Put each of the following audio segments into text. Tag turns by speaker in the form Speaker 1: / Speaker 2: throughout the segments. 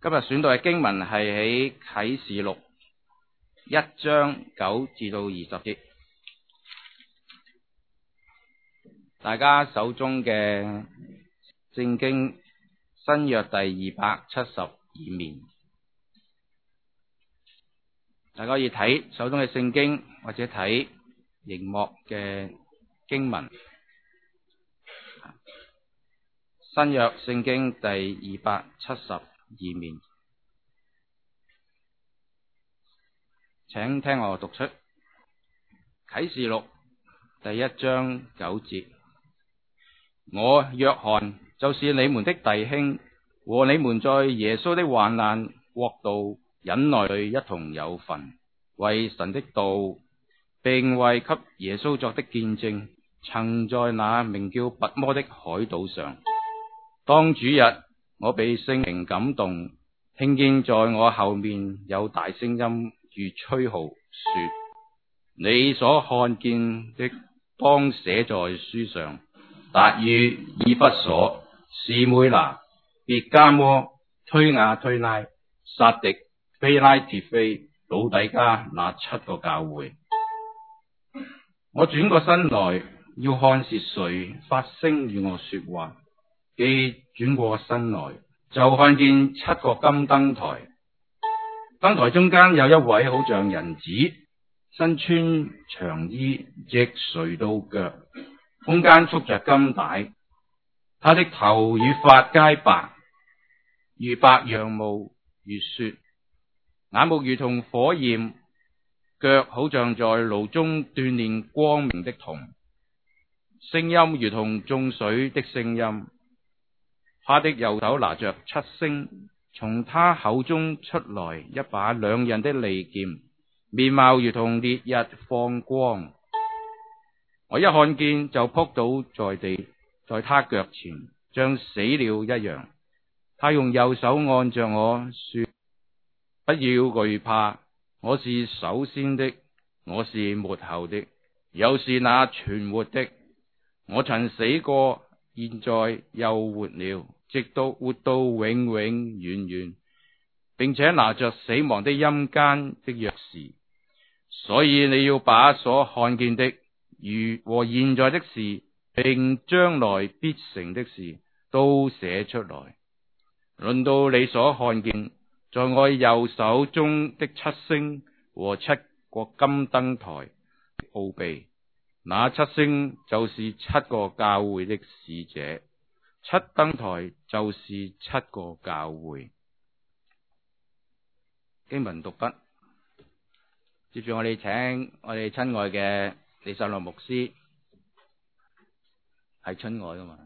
Speaker 1: 今日選讀嘅經文係喺啟示錄1章9至到20節。大家手中嘅聖經新約第272面，大家可以睇手中嘅聖經或者睇熒幕嘅經文。新約聖經第272面，請聽我讀出啟示錄第1章9節。我約翰就是你們的弟兄，和你們在耶穌的患難國度忍耐裏一同有份，為神的道並為給耶穌作的見證，曾在那名叫拔摩的海島上。當主日，我被聖靈感動，聽見在我後面有大聲音如吹號，說：你所看見的當寫在書上。達與以弗所、士每拿、別迦摩、推雅推拉、撒狄、非拉鐵非、老底嘉那7個教會。我轉過身來，要看是誰發聲與我說話。既轉過身來，就看見7個金燈台，燈台中間有一位好像人子，身穿長衣，直垂到腳，中間束着金帶。他的頭與髮皆白，如白羊毛，如雪，眼目如同火焰，腳好像在爐中鍛煉光明的銅，聲音如同眾水的聲音。他的右手拿着7星，從他口中出來一把兩刃的利劍，面貌如同烈日放光。我一看見就仆倒在地，在他腳前，像死了一樣。他用右手按着我說：不要懼怕，我是首先的，我是末後的，又是那存活的。我曾死過，現在又活了，直到活到永永遠遠，並且拿着死亡的陰間的鑰匙。所以你要把所看見的和現在的事，並將來必成的事都寫出來。論到你所看見在我右手中的7星和7個金燈台的奧秘，那7星就是7個教會的使者，7燈台就是7個教會。經文讀畢，接住我哋請我哋親愛嘅李秀樂牧師，係親愛噶嘛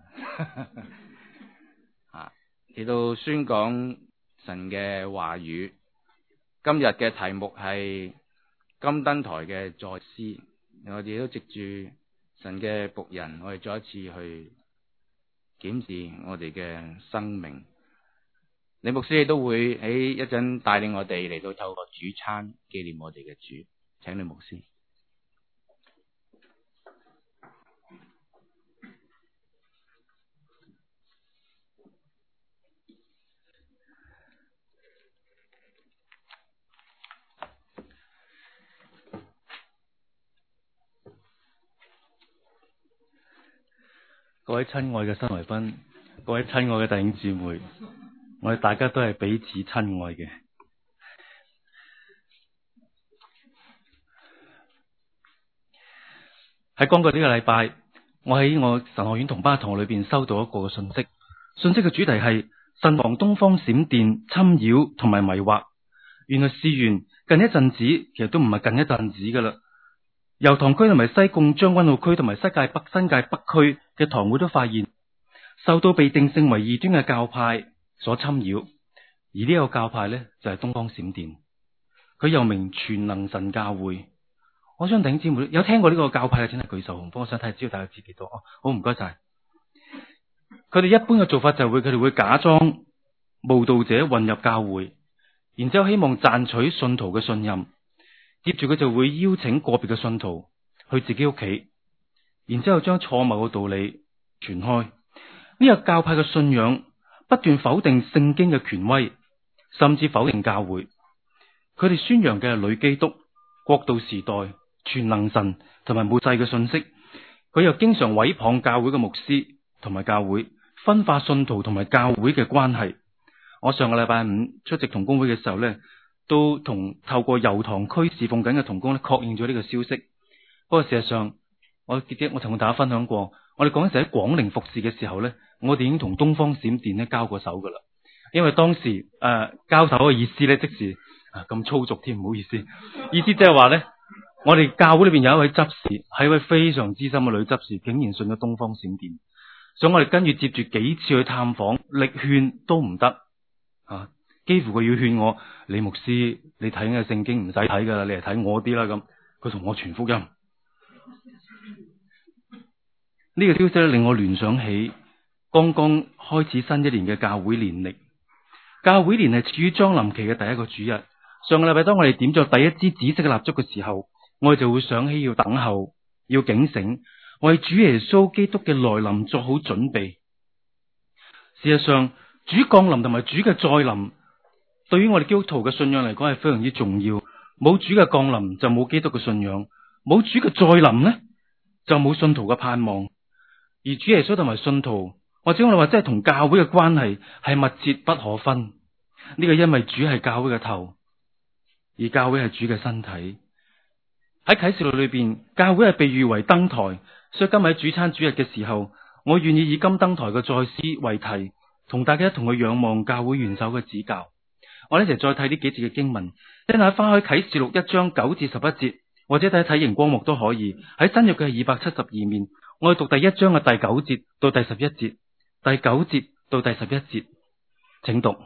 Speaker 1: 嚟到宣講神嘅話語。今日嘅題目係金燈台嘅再思，我哋都藉住神嘅僕人，我哋再一次去檢視我哋嘅生命。李牧師亦都會喺一陣帶領我哋嚟到透過主餐紀念我哋嘅主。請李牧師。
Speaker 2: 各位親愛嘅新來賓，各位親愛嘅弟兄姊妹，我哋大家都係彼此親愛嘅。喺剛過呢個禮拜，我喺我神學院同班同學裏邊收到一個信息，信息嘅主題係慎防東方閃電侵擾同埋迷惑。原來事緣近一陣子，其實都唔係近一陣子噶啦。油塘區同埋西貢將軍澳區同埋新界北區嘅堂會都發現受到被定性為異端嘅教派所侵擾，而呢個教派呢，就係東方閃電，佢又名全能神教會。我想弟兄姊妹有聽過呢個教派嘅，請係舉手。我想睇下知道大家知幾多。好，唔該晒。佢哋一般嘅做法就係佢哋會假裝慕道者混入教會，然之後希望賺取信徒嘅信任。接住佢就會邀請個別嘅信徒去自己屋企，然之後將錯謬嘅道理傳開。呢個教派嘅信仰不斷否定聖經嘅權威， 甚至否定教會。佢哋宣揚嘅係女基督、國度時代、全能神同埋末世嘅信息。佢又經常毀謗教會嘅牧師同埋教會，分化信徒同埋教會嘅關係。我上個禮拜五出席同工會嘅時候呢，都透過油塘區侍奉緊嘅同工咧確認咗呢個消息。不過事實上，我同大家分享過，我哋嗰陣時喺廣寧服侍嘅時候呢，我哋已經同東方閃電咧交過手噶啦。因為當時交手嘅意思呢，即是咁粗俗添，唔好意思，意思即係話呢，我哋教會裏邊有一位執事，係一位非常資深嘅女執事，竟然信咗東方閃電，所以我哋跟住接住幾次去探訪，力勸都唔得啊！幾乎佢要勸我，李牧師，你睇嘅聖經唔使睇噶啦，你嚟睇我啲啦咁。佢同我傳福音。呢個消息咧令我聯想起剛剛開始新一年嘅教會年曆。教會年係處於將臨期嘅第一個主日。上個禮拜當我哋點咗第一支紫色嘅蠟燭嘅時候，我哋就會想起要等候，要警醒，為主耶穌基督嘅來臨作好準備。事實上，主降臨同埋主嘅再臨，對於我哋基督徒嘅信仰嚟講係非常之重要。冇主嘅降臨就冇基督嘅信仰，冇主嘅再臨呢，就冇信徒嘅盼望。而主耶穌同埋信徒，或者我哋話即係同教會嘅關係係密切不可分。呢個因為主係教會嘅頭，而教會係主嘅身體。喺啟示錄裏邊，教會係被譽為燈台，所以今日喺主餐主日嘅時候，我願意以金燈台嘅再思為題，同大家一同去仰望教會元首嘅指教。我哋一齊再睇呢幾節嘅經文，聽下翻開啟示錄1章9至11節，或者睇睇熒光幕都可以。喺新約嘅係272面。我哋讀第1章嘅第9節到第11節，第9節到第11節，請讀。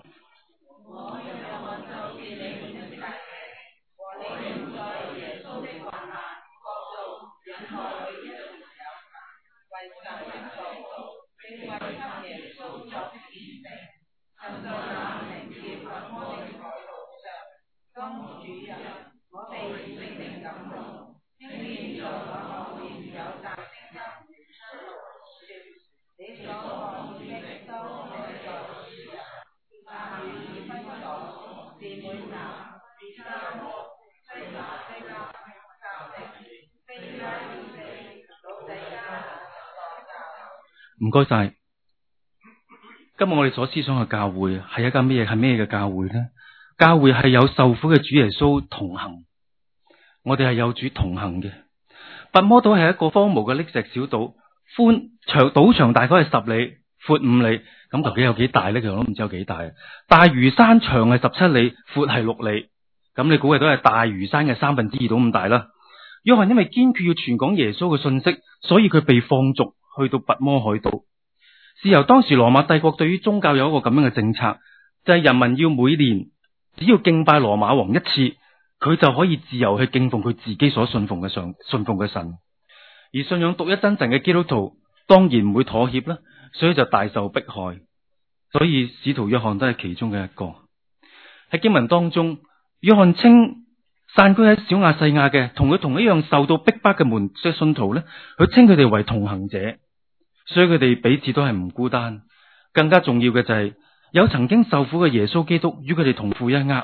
Speaker 2: 唔該晒。今日我哋所思想嘅教會係一間咩嘅教會呢？教會係有受苦嘅主耶穌同行，我哋係有主同行嘅。拔摩島係一個荒蕪嘅礫石小島，島長大概係10里，闊5里，咁究竟有幾大呢？其實我都唔知有幾大。大嶼山長係17里，闊係6里，咁你估計都係大嶼山嘅2/3到咁大啦。約翰因為堅決要傳講耶穌嘅信息，所以佢被放逐去到拔摩海島。是由當時羅馬帝國對於宗教有一個咁樣嘅政策，就係人民要每年只要敬拜羅馬王一次，佢就可以自由去敬奉佢自己所信奉嘅神。而信仰獨一真神嘅基督徒當然唔會妥協啦，所以就大受迫害。所以使徒約翰都係其中嘅一個。喺經文當中，約翰稱散居喺小亞細亞嘅同佢同一樣受到逼迫嘅信徒呢，佢稱佢哋為同行者。所以佢哋彼此都係唔孤單，更加重要嘅就係有曾經受苦嘅耶穌基督與佢哋同負一軛。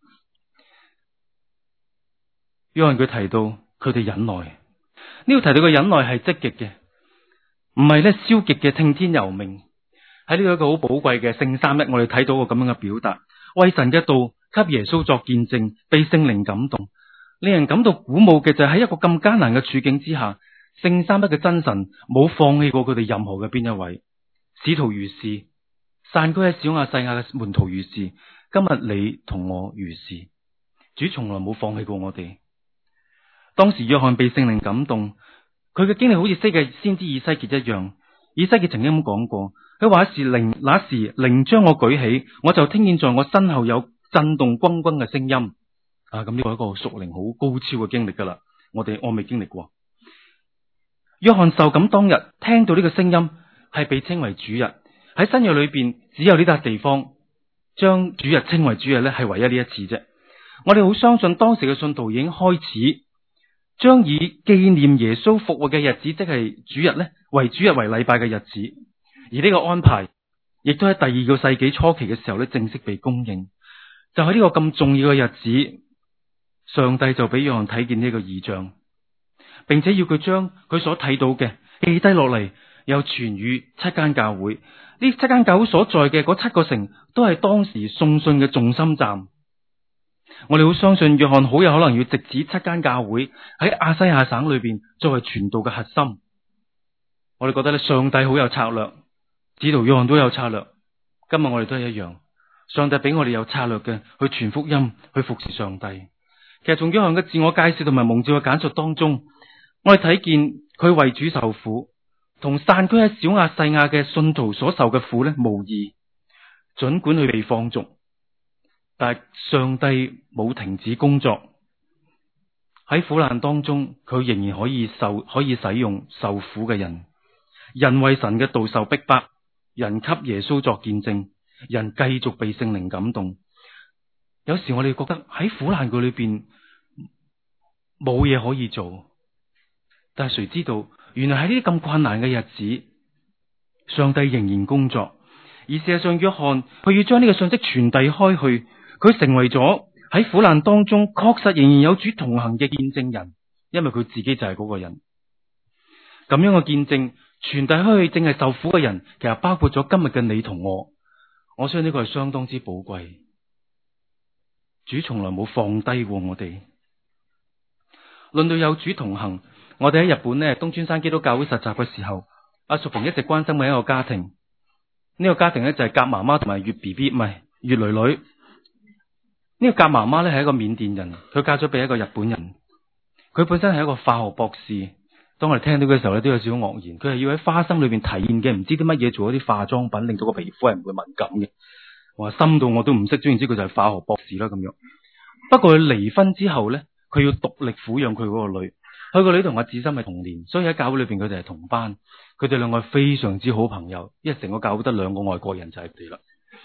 Speaker 2: 約翰佢提到佢哋忍耐，呢度提到嘅忍耐係積極嘅，唔係咧消極嘅聽天由命。喺呢度一個好寶貴嘅聖三一，我哋睇到個咁樣嘅表達，為神嘅道給耶穌作見證，被聖靈感動，令人感到鼓舞嘅就係喺一個咁艱難嘅處境之下，聖三一嘅真神冇放棄過佢哋任何嘅邊一位。使徒如是，散居喺小亞細亞嘅門徒如是，今日你同我如是，主從來冇放棄過我哋。當時約翰被聖靈感動，佢嘅經歷好似先知以西結一樣。以西結曾經咁講過，佢話那時靈將我舉起，我就聽見在我身後有震動轟轟嘅聲音。咁呢個係一個屬靈好高超嘅經歷噶啦，我未經歷過。約翰受感當日聽到呢個聲音，係被稱為主日。喺新約裏邊只有呢笪地方將主日稱為主日咧，係唯一呢一次啫。我哋好相信當時嘅信徒已經開始將以紀念耶穌復活嘅日子，即係主日咧，為主日為禮拜嘅日子。而呢個安排亦都喺第2個世紀初期嘅時候咧，正式被公認。 就喺呢個咁重要嘅日子，上帝就俾約翰睇見呢個異象，並且要佢將佢所睇到嘅記低落嚟，又傳與7間教會。呢7間教會所在嘅嗰7個城，都係當時送信嘅重心站。我哋好相信約翰好有可能要藉此7間教會喺亞西亞省裏邊作為傳道嘅核心。我哋覺得咧，上帝好有策略，使徒約翰都有策略。今日我哋都係一樣，上帝俾我哋有策略嘅去傳福音，去服侍上帝。其實從約翰嘅自我介紹同埋蒙召嘅簡述當中，我哋睇見佢為主受苦，同散居喺小亞細亞嘅信徒所受嘅苦咧無異。盡管佢被放逐，但係上帝冇停止工作。喺苦難當中，佢仍然可以使用受苦嘅人。人為神嘅道受逼迫，人給耶穌作見證，人繼續被聖靈感動。有時我哋覺得喺苦難嘅裏邊冇嘢可以做，但係誰知道原來喺呢啲咁困難嘅日子，上帝仍然工作。而事實上，約翰佢要將呢個信息傳遞開去，佢成為咗喺苦難當中確實仍然有主同行嘅見證人，因為佢自己就係嗰個人。咁樣嘅見證傳遞開去，正係受苦嘅人，其實包括咗今日嘅你同我。我相信呢個係相當之寶貴。主從來冇放低過我哋。論到有主同行，我哋喺日本東川山基督教會實習嘅時候，阿淑萍一直關心嘅一個家庭。呢個家庭就係甲媽媽同埋乙 BB， 唔係乙女女。呢個甲媽媽係一個緬甸人，佢嫁咗俾一個日本人。佢本身係一個化學博士。當我哋聽到嘅時候都有少少愕然。佢係要喺花生裏邊提煉嘅唔知啲乜嘢做一啲化妝品，令到個皮膚係唔會敏感嘅。我話深到我都唔識，總言之佢就係化學博士啦咁樣。不過佢離婚之後佢要獨力撫養佢嗰個女。佢個女同阿智深係同年，所以喺教會裏邊佢哋係同班。佢哋兩個係非常之好朋友，因為成個教會得2個外國人就係佢哋啦。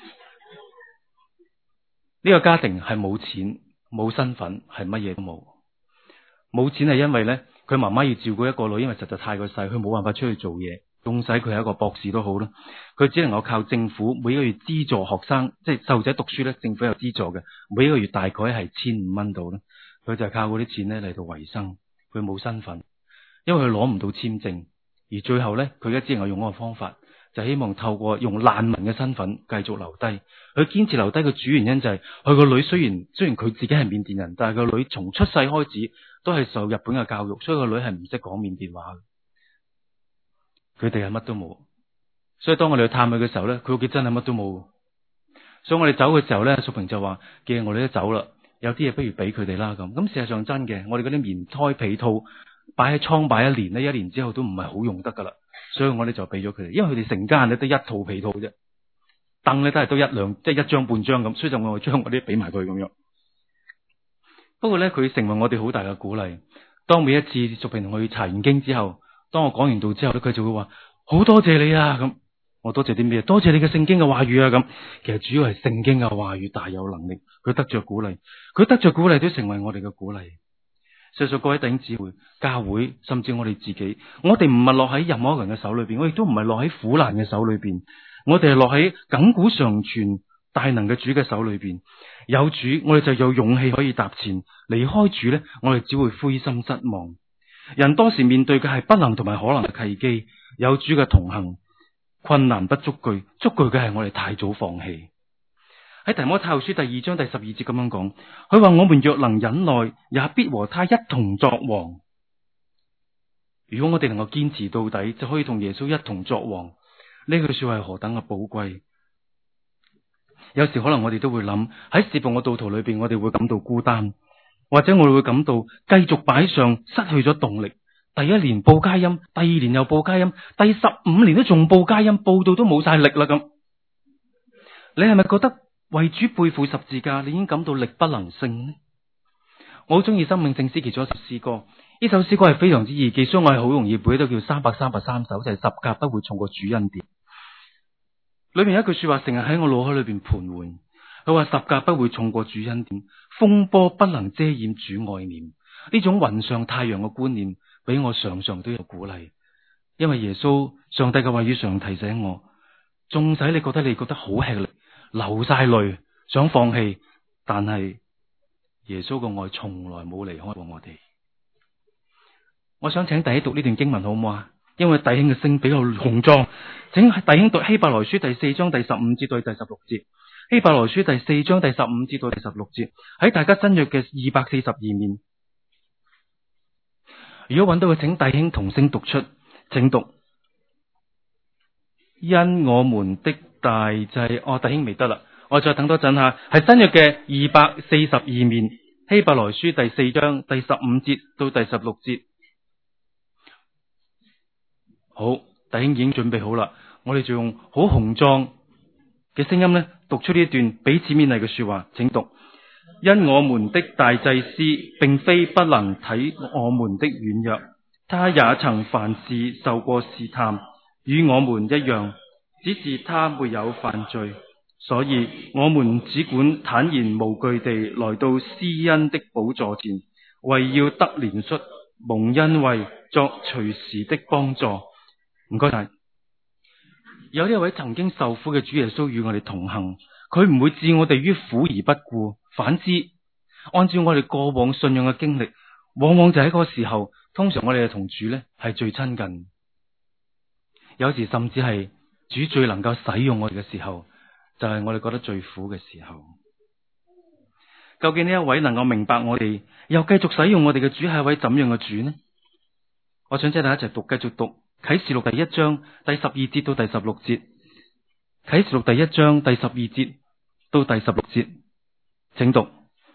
Speaker 2: 呢個家庭係冇錢冇身份，係乜嘢都冇。冇錢係因為佢媽媽要照顧一個女，因為實在太過細，佢冇辦法出去做嘢。縱使佢係一個博士都好啦，佢只能夠靠政府每個月資助學生，即係細路仔讀書政府有資助嘅，每一個月大概係1500蚊度啦。佢就係靠嗰啲錢嚟到維生。佢冇身份，因為佢攞唔到簽證。而最後佢而家只能夠用嗰個方法，就希望透過用難民嘅身份繼續留低。佢堅持留低嘅主原因就係佢個女雖然佢自己係緬甸人，但係個女從出世開始都係受日本嘅教育，所以個女係唔識講緬甸話嘅。佢哋係乜都冇，所以當我哋去探佢嘅時候佢屋企真係乜都冇。所以我哋走嘅時候淑萍就話：既然我哋都走啦，有啲嘢不如俾佢哋啦咁。咁事實上真嘅，我哋嗰啲棉胎被套擺喺倉擺1年，1年之後都唔係好用得噶啦，所以我哋就俾咗佢哋。因為佢哋成家人得一套被套啫，凳都係都即係1張半張咁，所以就我將嗰啲俾埋佢咁樣。不過佢成為我哋好大嘅鼓勵。當每一次淑萍同佢查完經之後，當我講完道之後佢就會話：好多謝你啊咁。我多謝啲咩？多謝你嘅聖經嘅話語啊咁。其實主要係聖經嘅話語大有能力，佢得着鼓勵，佢得着鼓勵都成為我哋嘅鼓勵。事實上，各位弟兄姊妹、教會甚至我哋自己，我哋唔係落喺任何一個人嘅手裏邊，我亦都唔係落喺苦難嘅手裏邊，我哋係落喺亙古常存大能嘅主嘅手裏邊。有主，我哋就有勇氣可以踏前；離開主我哋只會灰心失望。人多時面對嘅係不能同埋可能嘅契機，有主嘅同行，困難不足懼，足懼嘅係我哋太早放棄。喺提摩太後書第2章第12節咁樣講，佢話：我們若能忍耐，也必和他一同作王。如果我哋能夠堅持到底，就可以同耶穌一同作王。呢句說話係何等嘅寶貴。有時可能我哋都會諗，喺侍奉嘅道途裏邊，我哋會感到孤單，或者我哋會感到繼續擺上失去咗動力。第1年報佳音，第2年又報佳音，第15年都仲報佳音，報到都冇晒力啦咁。你係咪覺得為主背負十字架，你已經感到力不能勝呢？我好中意生命聖詩其中一首詩歌，呢首詩歌係非常之易記，所以我係好容易背，都叫333首，就係十架不會錯過主恩典。裏面有一句說話成日喺我腦海裏邊盤桓，佢話十架不會錯過主恩典，風波不能遮掩主愛念。呢種雲上太陽嘅觀念俾我常常都有鼓勵，因為耶穌上帝嘅話語常提醒我，縱使你覺得好吃力，流晒淚，想放棄， 但係耶穌嘅愛從來冇離開過我哋。我想請弟兄讀呢段經文好唔好啊？因為弟兄嘅聲比較雄壯，請弟兄讀希伯來書第4章第15節到第16節。希伯來書第4章第15節到第16節，喺大家新約嘅242面。如果揾到嘅，請弟兄同聲讀出，請讀。因我們的大祭，弟兄未得啦，我再等多陣下，係新約嘅242面，希伯來書第4章第15節到第16節。好，弟兄已經準備好啦，我哋就用好雄壯嘅聲音讀出呢一段彼此勉勵嘅說話，請讀。因我們的大祭司並非不能體我們的軟弱，他也曾凡事受過試探，與我們一樣，只是他沒有犯罪，所以我們只管坦然無懼地來到施恩的寶座前，為要得憐恤，蒙恩惠，作隨時的幫助。唔該晒。有呢一位曾經受苦嘅主耶穌與我哋同行，佢唔會置我哋於苦而不顧，反之，按照我哋過往信仰嘅經歷，往往就喺嗰個時候，通常我哋同主係最親近，有時甚至係主最能夠使用我哋嘅時候，就係我哋覺得最苦嘅時候。究竟呢一位能夠明白我哋，又繼續使用我哋嘅主係一位怎樣嘅主呢？我想請大家一齊讀，繼續讀啟示錄第1章第12節到第16節。啟示錄第1章第12節到第16節，請讀。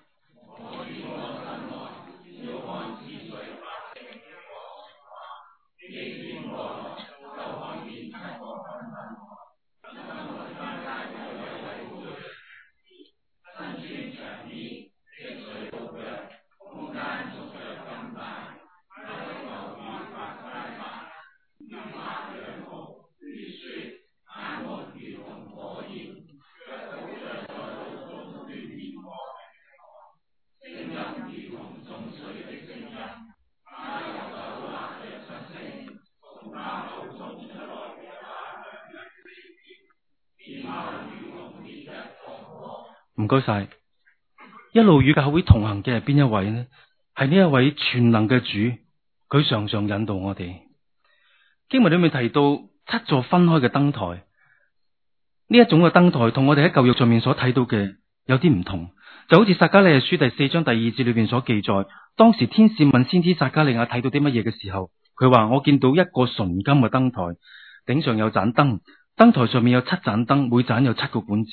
Speaker 2: 唔該晒，一路與教會同行嘅係邊一位呢？係呢一位全能嘅主，佢常常引導我哋。經文裏面提到7座分開嘅燈台，呢一種嘅燈台同我哋喺舊約上面所睇到嘅有啲唔同，就好似撒迦利亞書第4章第2節裏邊所記載，當時天使問先知撒迦利亞睇到啲乜嘢嘅時候，佢話我見到一個純金嘅燈台，頂上有盞燈，燈台上面有7盞燈，每盞有7個管子。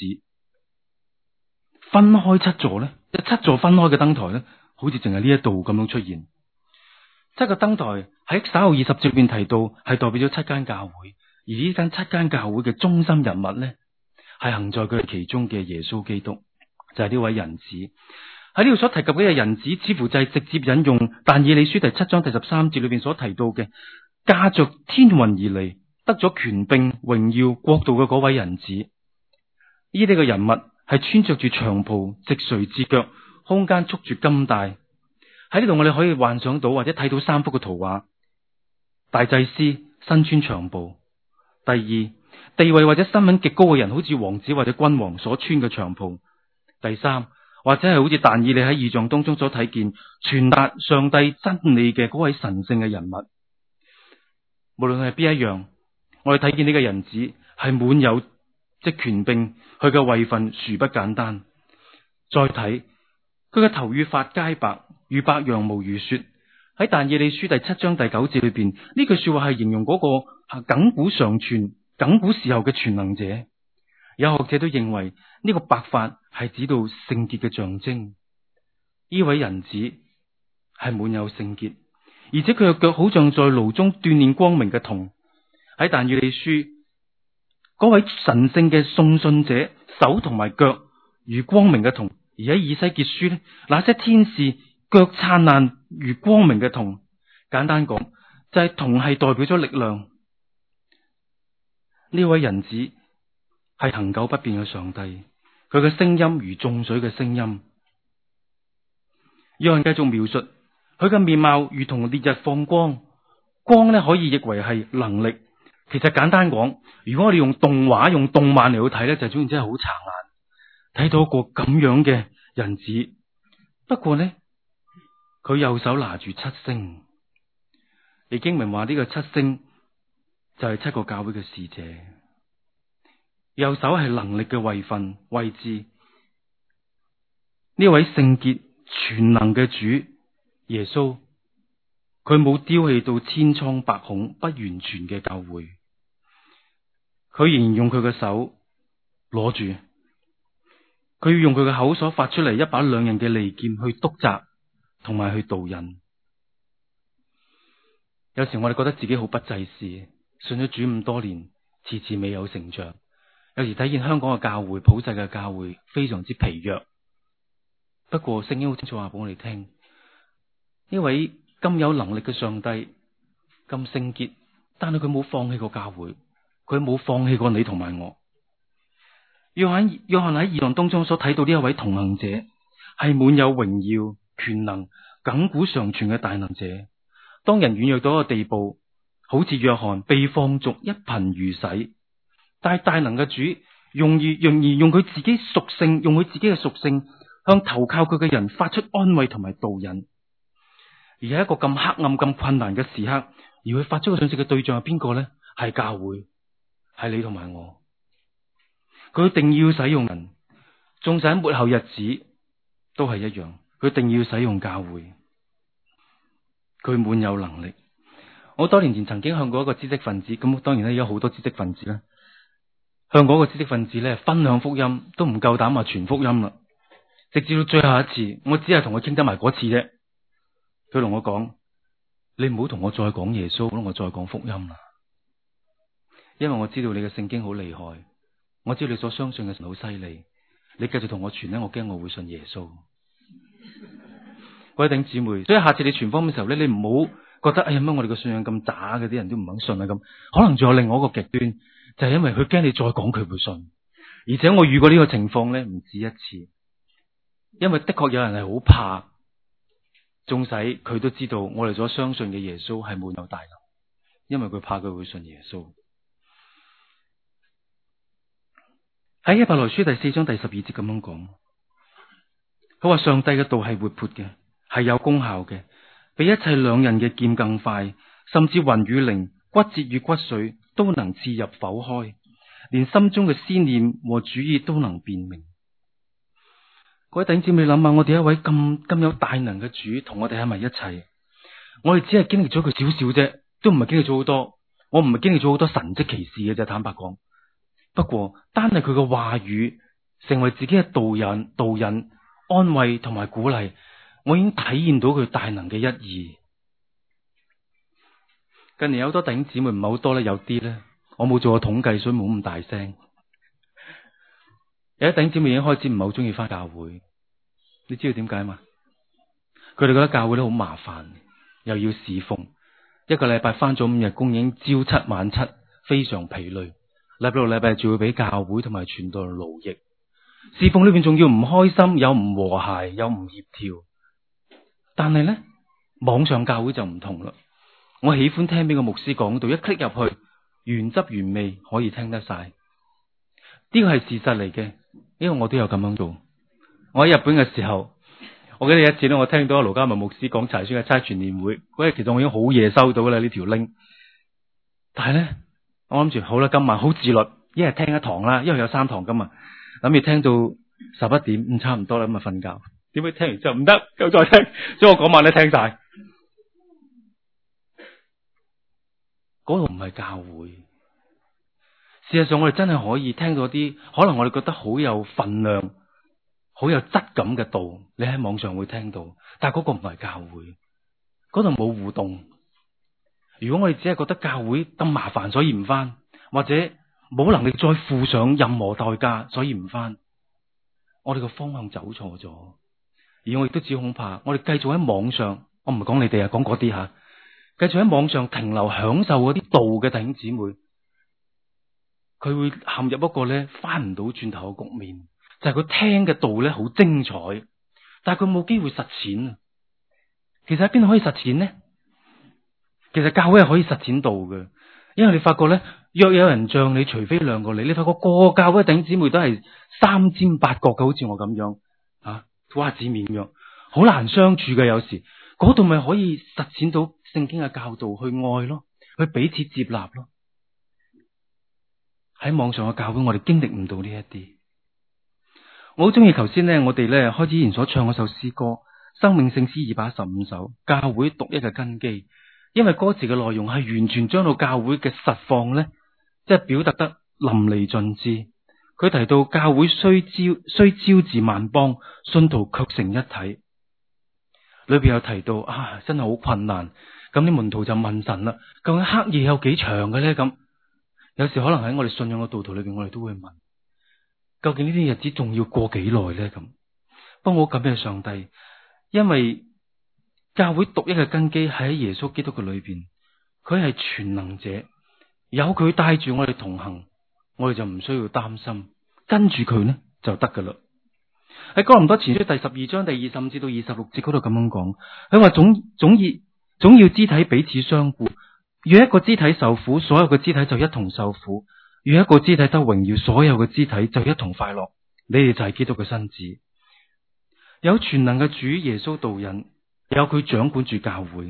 Speaker 2: 分開7座呢，7座分開嘅燈台呢，好似淨係呢一度咁樣出現。7個燈台喺稍後20節裏邊提到，係代表咗7間教會，而呢間7間教會嘅中心人物呢，係行在佢其中嘅耶穌基督，就係呢位人子。喺呢度所提及嘅人子，似乎就係直接引用但以理書第7章第13節裏邊所提到嘅，駕着天雲而嚟，得咗權柄、榮耀、國度嘅嗰位人子。呢啲嘅人物係穿着住長袍，直垂至腳，胸間束住金帶。喺呢度我哋可以幻想到或者睇到3幅嘅圖畫：大祭司身穿長袍；第二，地位或者身份極高嘅人，好似王子或者君王所穿嘅長袍；第三，或者係好似但以理喺異象當中所睇見，傳達上帝真理嘅嗰位神聖嘅人物。無論係邊一樣，我哋睇見呢個人子係滿有即權柄，佢嘅位份殊不簡單。再睇佢嘅頭與髮皆白，如白羊毛如雪。喺但以理書第7章第9節裏邊，呢句說話係形容嗰個亙古常存、亙古時候嘅全能者。有學者都認為呢個白髮係指到聖潔嘅象徵。呢位人子係滿有聖潔，而且佢嘅腳好像在爐中鍛煉光明嘅銅。喺但以理書，嗰位神聖嘅送信者手同埋腳如光明嘅銅，而喺以西結書呢，那些天使腳燦爛如光明嘅銅。簡單講，就係銅係代表咗力量。呢位人子係恆久不變嘅上帝，佢嘅聲音如眾水嘅聲音。有人繼續描述佢嘅面貌如同烈日放光，光呢可以譯為係能力。其實簡單講，如果我哋用動畫、用動漫嚟去睇呢，就總然之係好殘眼。睇到一個咁樣嘅人子。不過呢，佢右手拿住七星，而經文話呢個七星就係七個教會嘅使者。右手係能力嘅位置。呢位聖潔全能嘅主耶穌，佢冇丟棄到千瘡百孔不完全嘅教會，佢仍然用佢嘅手攞住，佢要用佢嘅口所發出嚟一把兩刃嘅利劍去督責同埋去導引。有時我哋覺得自己好不濟事，信咗主咁多年，遲遲未有成長。有時睇見香港嘅教會，普世嘅教會非常之疲弱。不過聖經好清楚話俾我哋聽，呢位咁有能力嘅上帝，咁聖潔，但係佢冇放棄過教會，佢冇放棄過你同埋我。約翰喺異象當中所睇到呢一位同行者，係滿有榮耀、權能、亙古常存嘅大能者。當人軟弱到一個地步，好似約翰被放逐一貧如洗，但係大能嘅主用佢自己屬性，用佢自己嘅屬性向投靠佢嘅人發出安慰同埋導引。而喺一個咁黑暗、咁困難嘅時刻，而佢發出個信息嘅對象係邊個呢？係教會，係你同埋我。佢一定要使用人，縱使喺末後日子都係一樣，佢一定要使用教會。佢滿有能力。我多年前曾經向過一個知識分子，咁當然咧有好多知識分子啦，向嗰個知識分子咧分享福音，都唔夠膽話傳福音啦。直至到最後一次，我只係同佢傾得埋嗰次啫。佢同我講：你唔好同我再講耶穌，我再講福音啦。因為我知道你嘅聖經好厲害，我知道你所相信嘅神好犀利。你繼續同我傳咧，我驚我會信耶穌。各位弟兄姊妹，所以下次你傳福音嘅時候咧，你唔好覺得哎呀乜我哋嘅信仰咁渣嘅，啲人都唔肯信啊咁。可能仲有另外一個極端，就係因為佢驚你再講佢會信。而且我遇過呢個情況咧唔止一次，因為的確有人係好怕，縱使佢都知道我哋所相信嘅耶穌係滿有大能，因為佢怕佢會信耶穌。喺希伯來書第4章第12節咁樣講，佢話上帝嘅道係活潑嘅，係有功效嘅，比一切兩刃嘅劍更快，甚至魂與靈、骨節與骨髓都能刺入剖開，連心中嘅思念和主意都能辨明。各位弟兄姊妹，你諗下，我哋一位咁有大能嘅主同我哋喺埋一齊，我哋只係經歷咗佢少少啫，都唔係經歷咗好多。我唔係經歷咗好多神蹟奇事嘅啫，坦白講。不過單係佢嘅話語成為自己嘅導引、安慰同埋鼓勵，我已經體驗到佢大能嘅一義。近年有好多弟兄姊妹，唔係好多咧，有啲咧，我冇做過統計，所以冇咁大聲。有啲弟兄姊妹已經開始唔係好中意翻教會，你知道點解嘛？佢哋覺得教會都好麻煩，又要侍奉，一個禮拜翻咗5日工，已經朝七晚七，非常疲累。禮拜六、禮拜就會俾教會同埋傳道人勞役，侍奉裏邊仲要唔開心，又唔和諧，又唔協調。但係咧，網上教會就唔同啦。我喜歡聽邊個牧師講道，一 click 入去，原汁原味可以聽得晒。呢個係事實嚟嘅，因為我都有咁樣做。我喺日本嘅時候，我記得有一次咧，我聽到盧嘉文牧師講柴宣嘅差傳年會，嗰日其實我已經好夜收到啦呢條 link， 但係咧。我諗住好啦，今晚好自律，一日聽一堂啦，因為有3堂噶嘛，諗住聽到11點，差唔多啦，咁啊瞓覺。點解聽完之後唔得，又再聽，所以我嗰晚都聽晒。嗰度唔係教會，事實上我哋真係可以聽到啲可能我哋覺得好有分量、好有質感嘅道，你喺網上會聽到，但係嗰個唔係教會，嗰度冇互動。如果我哋只係覺得教會咁麻煩，所以唔翻，或者冇能力再付上任何代價，所以唔翻，我哋個方向走錯咗。而我亦都只恐怕，我哋繼續喺網上，我唔係講你哋啊，講嗰啲吓，繼續喺網上停留享受嗰啲道嘅弟兄姊妹，佢會陷入一個咧翻唔到轉頭嘅局面，就係佢聽嘅道咧好精彩，但係佢冇機會實踐啊。其實喺邊度可以實踐呢？其實教會係可以實踐到嘅，因為你發覺咧，若有人像你，除非兩個你發覺個個教會弟兄姊妹都係3尖8角嘅，好似我咁樣啊， 話字面咁，好難相處嘅。有時嗰度咪可以實踐到聖經嘅教導，去愛咯，去彼此接納咯。喺網上嘅教會，我哋經歷唔到呢一啲。我好中意頭先呢，我哋呢開始前所唱嗰首詩歌《生命聖詩215首》，教會獨一嘅根基。因為歌詞嘅內容係完全將到教會嘅實況呢，即係表達得淋漓盡致。佢提到教會雖招致萬邦，信徒卻成一體。裏邊有提到真係好困難。咁啲門徒就問神啦，究竟黑夜有幾長嘅呢？咁有時可能喺我哋信仰嘅道途裏邊，我哋都會問，究竟呢啲日子仲要過幾耐呢？咁不過我感謝上帝，因為教會獨一嘅根基係喺耶穌基督嘅裏邊，佢係全能者，有佢帶住我哋同行，我哋就唔需要擔心，跟住佢呢就得噶啦。喺哥林多前書第12章第25至到26節嗰度咁樣講，佢話總要肢體彼此相顧，若一個肢體受苦，所有嘅肢體就一同受苦；若一個肢體得榮耀，所有嘅肢體就一同快樂。你哋就係基督嘅身子，有全能嘅主耶穌導引，有佢掌管住教會。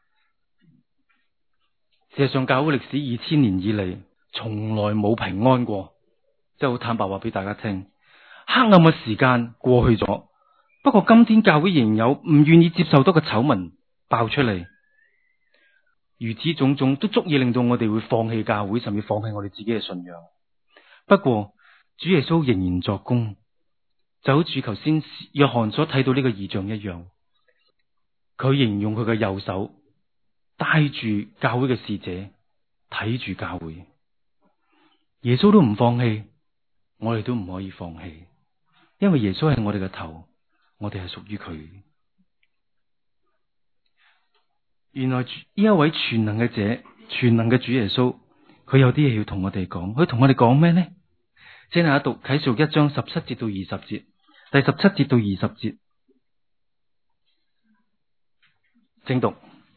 Speaker 2: 事實上，教會歷史2000年以嚟，從來冇平安過。即係好坦白話俾大家聽，黑暗嘅時間過去咗，不過今天教會仍有唔願意接受到嘅醜聞爆出嚟。如此種種都足以令到我哋會放棄教會，甚至放棄我哋自己嘅信仰。不過主耶穌仍然作工，就好似頭先約翰所睇到呢個異象一樣，佢仍然用佢嘅右手帶住教會嘅使者睇住教會。耶穌都唔放棄，我哋都唔可以放棄，因為耶穌係我哋嘅頭，我哋係屬於佢。原來呢一位全能嘅者，全能嘅主耶穌，佢有啲嘢要同我哋講。佢同我哋講咩呢？請大家讀啟示錄1章17節到20節，第17節到20節，請讀。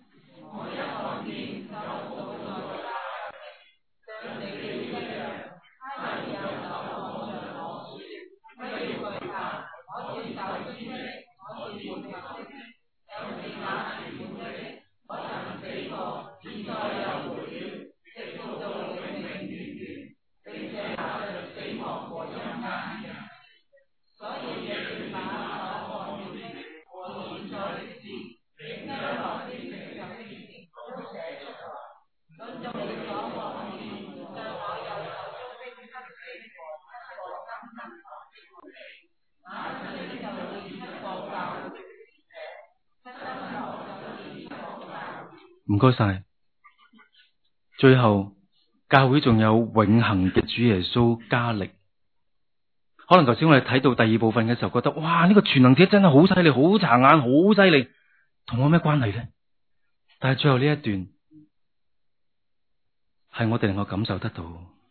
Speaker 2: 唔該晒。最後教會仲有永恒嘅主耶穌加力。可能頭先我哋睇到第二部分嘅時候，覺得哇，呢個全能者真係好犀利，好殘眼，好犀利，同我咩關係呢？但係最後呢一段係我哋能夠感受得到。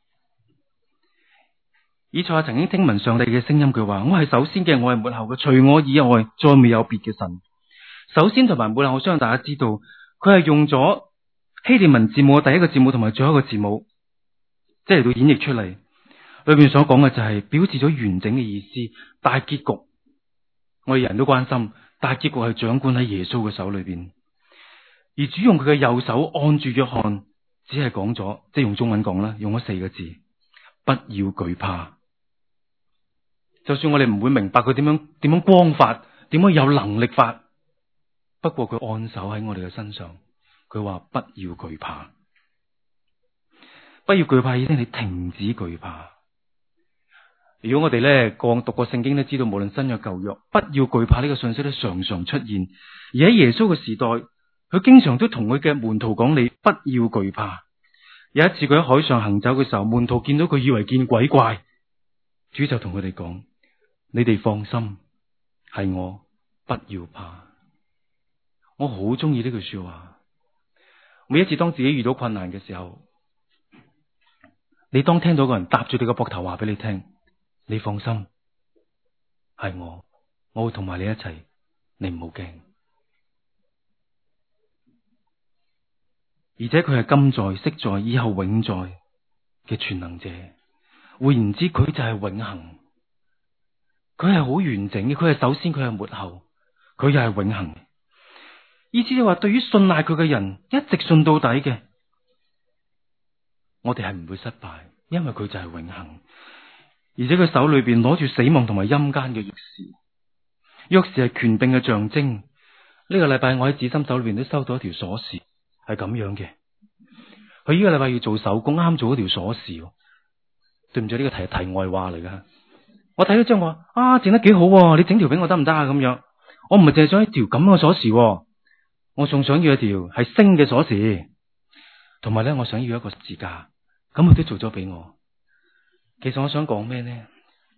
Speaker 2: 以賽亞曾經聽聞上帝嘅聲音，佢話：我係首先嘅，我係末後嘅，除我以外再未有別嘅神。首先同埋末後，我相信大家知道。佢係用咗希臘文字母嘅第一個字母同埋最後一個字母，即係嚟到演繹出嚟。裏邊所講嘅就係表示咗完整嘅意思。大結局，我哋人都關心，大結局係掌管喺耶穌嘅手裏邊。而主用佢嘅右手按住約翰，只係講咗，即係用中文講啦，用咗4個字：不要懼怕。就算我哋唔會明白佢點樣光法，點樣有能力法。不過佢按手喺我哋嘅身上，佢話不要懼怕，不要懼怕，意思你停止懼怕。如果我哋咧讀過聖經都知道，無論新約舊約，不要懼怕呢個信息都常常出現。而喺耶穌嘅時代，佢經常都同佢嘅門徒講：你不要懼怕。有一次佢喺海上行走嘅時候，門徒見到佢以為見鬼怪，主就同佢哋講：你哋放心，係我，不要怕。我好中意呢句說話。每一次當自己遇到困難嘅時候，你當聽到個人搭住你個膊頭話俾你聽，你放心，係我會同埋你一齊，你唔好驚。而且佢係今在、昔在、以後永在嘅全能者。換言之，佢就係永恆。 佢係好完整嘅，佢係首先，佢係末後，佢又係永恆。意思就話，對於信賴佢嘅人，一直信到底嘅，我哋係唔會失敗，因為佢就係永恆。而且佢手裏邊攞住死亡同埋陰間嘅鑰匙，鑰匙係權柄嘅象徵。呢個禮拜我喺子心手裏邊都收到一條鎖匙，係咁樣嘅。佢呢個禮拜要做手工，啱做一條鎖匙。對唔住，呢個題外話嚟噶。我睇咗之後，我話整得幾好，你整條俾我得唔得啊？咁樣，我唔係淨係想一條咁嘅鎖匙，我仲想要一條係星嘅鎖匙，同埋咧，我想要一個十字架。咁佢都做咗俾我。其實我想講咩呢？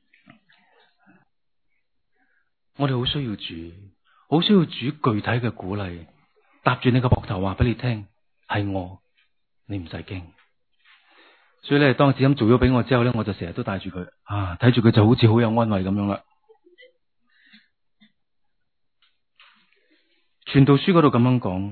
Speaker 2: 我哋好需要主，好需要主具體嘅鼓勵，搭住你個膊頭話俾你聽，係我，你唔使驚。所以咧，當子音做咗俾我之後咧，我就成日都帶住佢，睇住佢就好似好有安慰咁樣啦。傳道書嗰度咁樣講，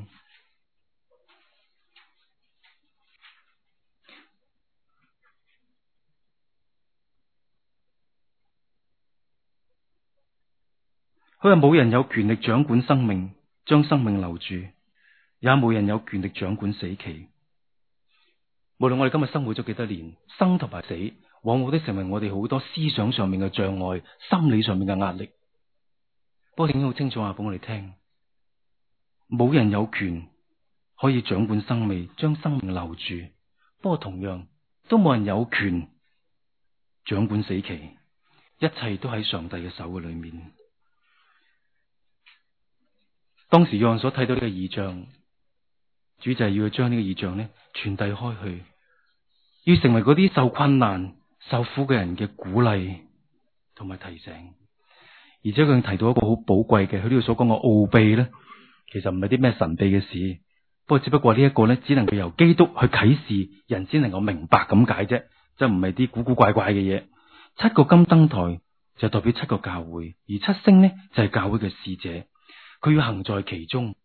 Speaker 2: 佢話冇人有權力掌管生命，將生命留住，也冇人有權力掌管死期。無論我哋今日生活咗幾多年，生同埋死，往往都成為我哋好多思想上面嘅障礙，心理上面嘅壓力。不過點解好清楚話俾我哋聽，冇人有權可以掌管生命，將生命留住。不過同樣都冇人有權掌管死期，一切都喺上帝嘅手嘅裏面。當時約翰所睇到呢個異象，主就係要將呢個異象呢傳遞開去，要成為嗰啲受困難、受苦嘅人嘅鼓勵同埋提醒。而且佢提到一個好寶貴嘅，佢呢度所講嘅奧秘咧，其實唔係啲咩神秘嘅事，只不過呢一個咧，只能夠由基督去啟示人先能夠明白咁解啫，即係唔係啲古古怪怪嘅嘢。七個金燈台就代表七個教會，而七星呢就係教會嘅使者，佢要行在其中。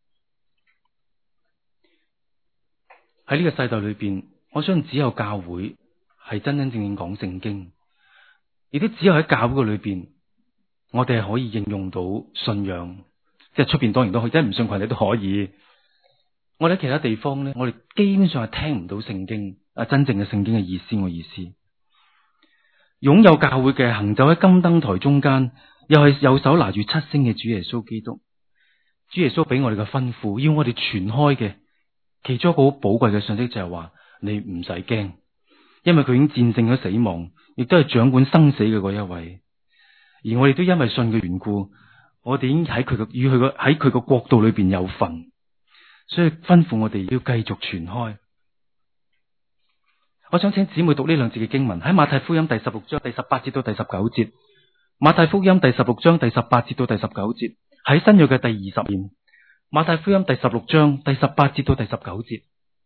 Speaker 2: 喺呢個世代裏邊，我相信只有教會係真真正正講聖經，亦都只有喺教會嘅裏邊，我哋係可以應用到信仰。即係出邊當然都可以，即係唔信群體都可以。我哋喺其他地方咧，我哋基本上係聽唔到聖經真正嘅聖經嘅意思。我意思，擁有教會嘅行走喺金燈台中間，又係右手拿住七星嘅主耶穌基督。主耶穌俾我哋嘅吩咐，要我哋傳開嘅其中一個好寶貴嘅信息就係話，你唔使驚，因為佢已經戰勝咗死亡，亦都係掌管生死嘅嗰一位。而我哋都因為信嘅緣故，我哋已經喺佢個國度裏邊有份，所以吩咐我哋要繼續傳開。我想請姊妹讀呢兩節嘅經文，喺馬太福音第16章第18節到第19節。馬太福音第16章第18節到第19節，喺新約嘅第20年。馬太福音第16章第18節到第19節。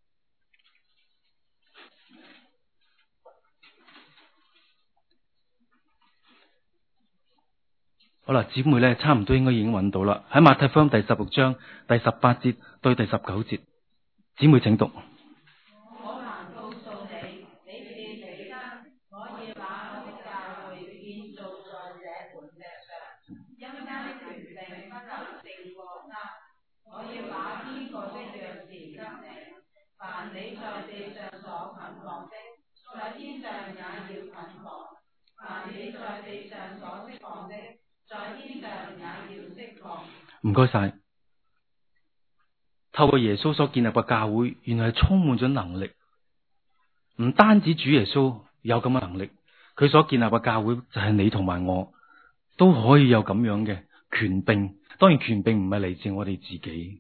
Speaker 2: 好啦，姊妹咧，差唔多應該已經揾到啦。喺馬太福音第16章第18節到第19節，姊妹請讀。
Speaker 3: 我能告訴你，你是彼得，我要把我的教會建造在這磐石上，陰間的權柄不能勝過它。我要把天國的鑰匙給你，凡你在地上所捆綁的，在天上也要捆綁；凡你在地上所釋放的，在天上也要釋放。
Speaker 2: 唔該晒。透過耶穌所建立嘅教會，原來係充滿咗能力。唔單止主耶穌有咁嘅能力，佢所建立嘅教會就係你同埋我都可以有咁樣嘅權柄。當然權柄唔係嚟自我哋自己。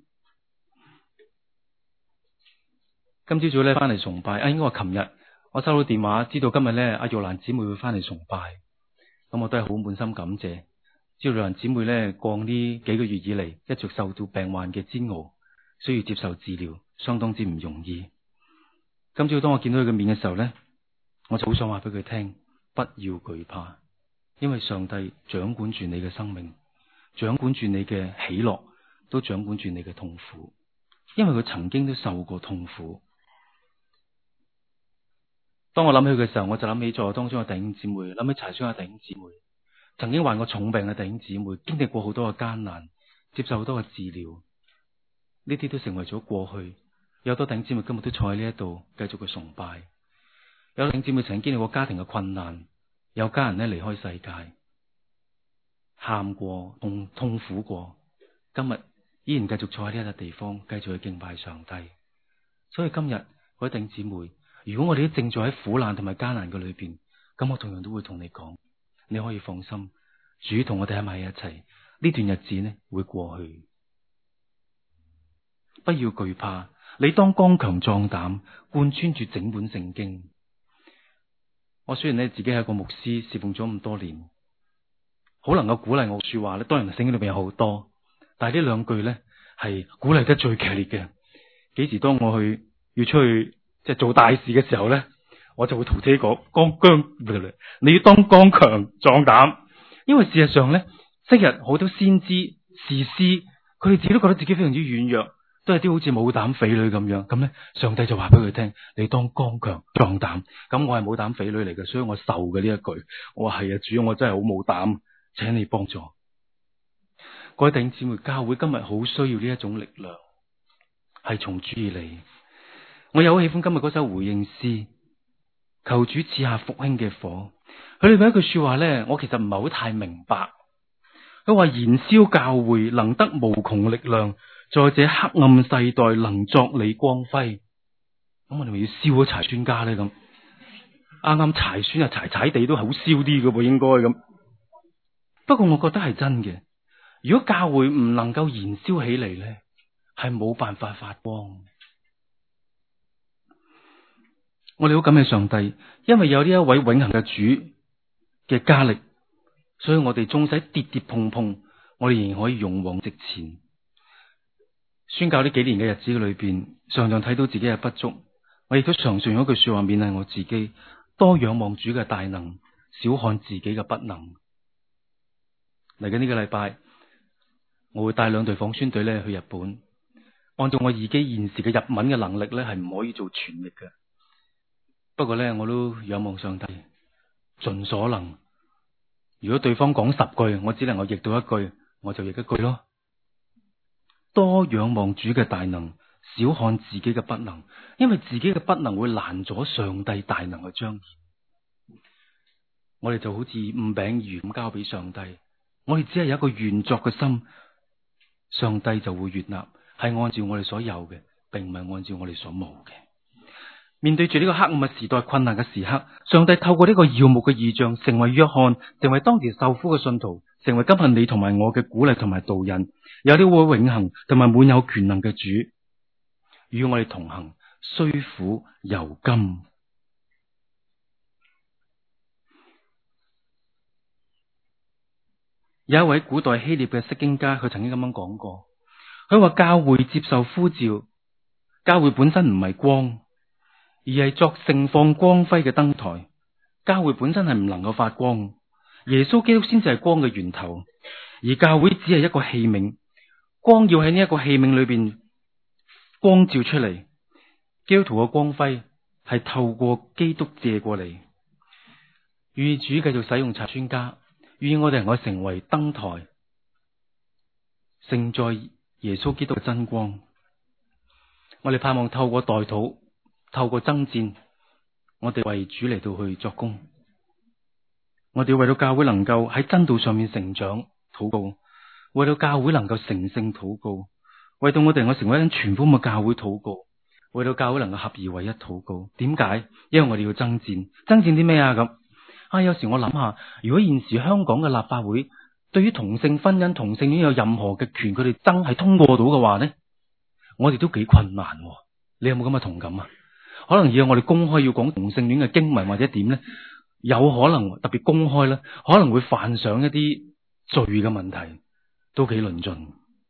Speaker 2: 今朝早咧翻嚟崇拜，應該話琴日我收到電話，知道今日咧阿玉蘭姊妹會翻嚟崇拜，咁我都係好滿心感謝。知道玉蘭姊妹咧過呢幾個月以嚟一直受到病患嘅煎熬，需要接受治療，相當之唔容易。今朝當我見到佢嘅面嘅時候咧，我就好想話俾佢聽，不要懼怕，因為上帝掌管住你嘅生命，掌管住你嘅喜樂，都掌管住你嘅痛苦，因為佢曾經都受過痛苦。當我諗起佢嘅時候，我就諗起在當中嘅弟兄姊妹，諗起柴雙嘅弟兄姊妹， 曾經患過重病嘅弟兄姊妹，經歷過好多嘅艱難，接受好多嘅治療，呢啲都成為咗過去。有好多弟兄姊妹今日都坐喺呢一度，繼續去崇拜。有弟兄姊妹曾經經歷過家庭嘅困難，有家人離開世界，喊過、痛苦過，今日依然繼續坐喺呢一笪地方，繼續去敬拜上帝。所以今日各位弟兄姊妹，如果我哋都正在喺苦難同埋艱難嘅裏邊，咁我同樣都會同你講，你可以放心，主同我哋喺埋一齊，呢段日子呢會過去。不要懼怕，你當剛強壯膽，貫穿住整本聖經。我雖然呢自己係一個牧師，侍奉咗咁多年，好能夠鼓勵我說話咧，當然聖經裏邊有好多，但係呢兩句呢係鼓勵得最劇烈嘅。幾時當我要出去做大事嘅時候呢，我就會同自己講，你要當剛強壯膽。因為事實上呢，昔日好多先知士師，佢哋自己都覺得自己非常之軟弱，都係啲好似冇膽匪類咁樣。咁呢，上帝就話俾佢聽，你當剛強壯膽。咁我係冇膽匪類嚟嘅，所以我受嘅呢一句，我話係啊，主，我真係好冇膽，請你幫助。各位弟兄姊妹，教會今日好需要呢一種力量，係從主而嚟。我又好喜歡今日嗰首回應詩，求主賜下復興嘅火。佢裏邊一句說話呢，我其實唔係好太明白。佢話燃燒教會能得無窮力量，在這黑暗世代能作你光輝。咁我哋咪要燒咗柴酸家呢？咁啱啱柴酸啊，柴柴地都好燒啲嘅噃，應該咁。不過我覺得係真嘅，如果教會唔能夠燃燒起嚟呢，係冇辦法發光。我哋好感謝上帝，因為有呢一位永恆嘅主嘅加力，所以我哋縱使跌跌碰碰，我哋仍然可以勇往直前。宣教呢幾年嘅日子裏邊，常常睇到自己嘅不足，我亦都常常用一句說話勉勵我自己：多仰望主嘅大能，少看自己嘅不能。嚟緊呢個禮拜，我會帶2隊訪宣隊去日本。按照我自己現時嘅日文嘅能力係唔可以做全譯嘅。不過我都仰望上帝，盡所能。如果對方講10句，我只能夠譯到1句，我就譯1句咯。多仰望主嘅大能，少看自己嘅不能，因為自己嘅不能會攔阻上帝大能嘅彰顯。我哋就好似5餅魚咁交俾上帝，我哋只係有一個願作嘅心，上帝就會悅納，係按照我哋所有嘅，並唔係按照我哋所冇嘅。面對住呢個黑暗嘅時代、困難嘅時刻，上帝透過呢個耀目嘅異象，成為約翰，成為當時受苦嘅信徒，成為今日你同埋我嘅鼓勵同埋導引，有呢位永恆同埋滿有權能嘅主與我哋同行，雖苦猶甘。有一位古代希臘嘅釋經家，佢曾經咁樣講過，佢話教會接受呼召，教會本身唔係光，而係作盛放光輝嘅燈台。教會本身係唔能夠發光，耶穌基督先至係光嘅源頭，而教會只係一個器皿，光要喺呢一個器皿裏邊光照出嚟。基督徒嘅光輝係透過基督借過嚟。願主繼續使用拆穿家，願我哋能夠成為燈台，盛載耶穌基督嘅真光。我哋盼望透過代禱，透過爭戰，我哋為主嚟到去作工。我哋要為到教會能夠喺真道上面成長禱告，為到教會能夠成聖禱告，為到我哋能夠成為一間全福音嘅教會禱告，為到教會能夠合而為一禱告。點解？因為我哋要爭戰。爭戰啲咩啊？咁有時我諗下，如果現時香港嘅立法會對於同性婚姻、同性戀有任何嘅權，佢哋爭係通過到嘅話呢，我哋都幾困難。你有冇咁嘅同感啊？可能要我哋公開要講同性戀嘅經文或者點呢，有可能特別公開咧，可能會犯上一啲罪嘅問題，都幾論盡。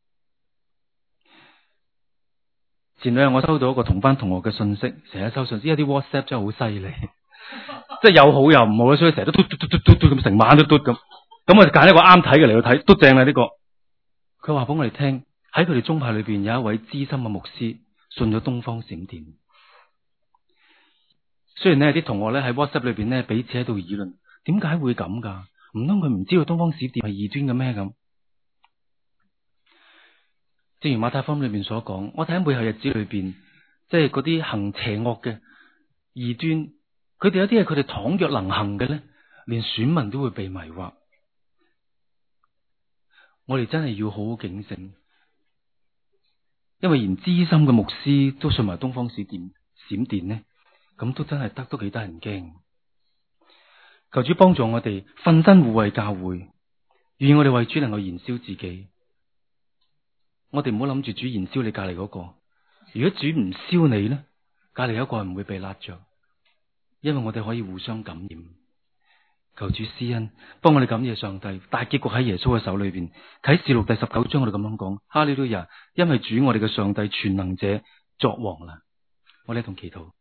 Speaker 2: 前兩日我收到一個同班同學嘅信息，成日收信息，有啲 WhatsApp 真係好犀利，即係有好又唔好啦，所以成日都嘟咁，成晚都嘟咁。咁我就揀一個啱睇嘅嚟去睇，都正啦呢個。佢話俾我哋聽，喺佢哋宗派裏邊有一位資深嘅牧師信咗東方閃電。雖然呢啲同學咧喺 WhatsApp 裏邊咧彼此喺度議論，點解會咁噶？ 唔通佢唔知道東方閃電係異端嘅咩咁？正如馬太福音裏面所講，我睇喺末後日子裏邊，即係嗰啲行邪惡嘅異端，佢哋有啲係佢哋倘若能行嘅咧，連選民都會被迷惑。我哋真係要好好警醒，因為連資深嘅牧師都信埋東方閃電呢，咁都真係都幾得人驚。求主幫助我哋奮身護衛教會，願我哋為主能夠燃燒自己。我哋唔好諗住主燃燒你隔籬嗰個，如果主唔燒你呢，隔籬有一個係唔會被焫着，因為我哋可以互相感染。求主施恩，幫我哋感謝上帝。大結局喺耶穌嘅手裏邊。啟示錄第19章我哋咁樣講：哈利路亞，因為主我哋嘅上帝全能者作王啦。我哋一同祈禱。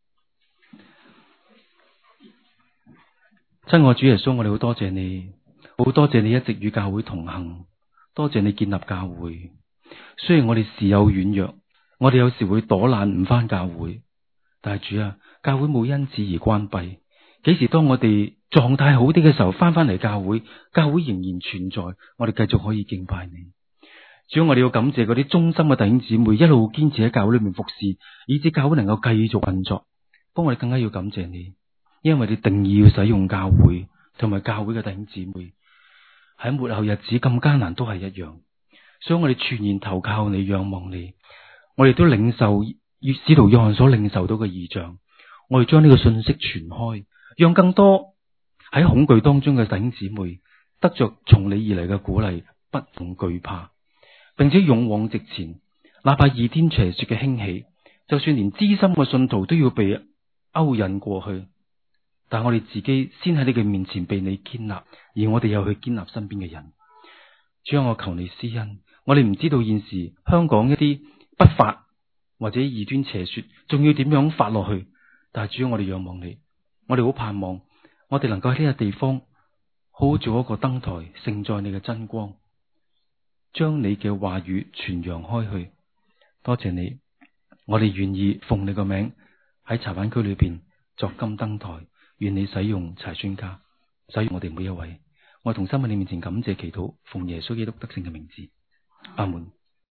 Speaker 2: 親愛主耶穌，我哋好多謝你，好多謝你一直與教會同行，多謝你建立教會。雖然我哋時有軟弱，我哋有時會躲懶唔返教會，但係主啊，教會冇因此而關閉。幾時當我哋狀態好啲嘅時候，翻嚟教會，教會仍然存在，我哋繼續可以敬拜你。主要我哋要感謝嗰啲忠心嘅弟兄姊妹，一路堅持喺教會裏面服侍，以致教會能夠繼續運作。不過我哋更加要感謝你，因為你定義要使用教會同埋教會嘅弟兄姊妹，喺末後日子咁艱難都係一樣。所以我哋全然投靠你，仰望你。我哋都領受使徒約翰所領受到嘅異象，我哋將呢個信息傳開，讓更多喺恐懼當中嘅弟兄姊妹得着從你而嚟嘅鼓勵，不用懼怕，並且勇往直前。哪怕異端邪說嘅興起，就算連資深嘅信徒都要被勾引過去，但我哋自己先喺你嘅面前被你建立，而我哋又去建立身邊嘅人。主啊，我求你施恩。我哋唔知道現時香港一啲不法或者異端邪說仲要點樣發落去，但係主啊，我哋仰望你，我哋好盼望我哋能夠喺呢個地方好好做一個燈台，盛載你嘅真光，將你嘅話語傳揚開去。多謝你，我哋願意奉你個名喺柴灣區裏邊作金燈台，願你使用柴宣家，使用我哋每一位。我同心喺你面前感謝祈禱，奉耶穌基督得勝嘅名字，阿門。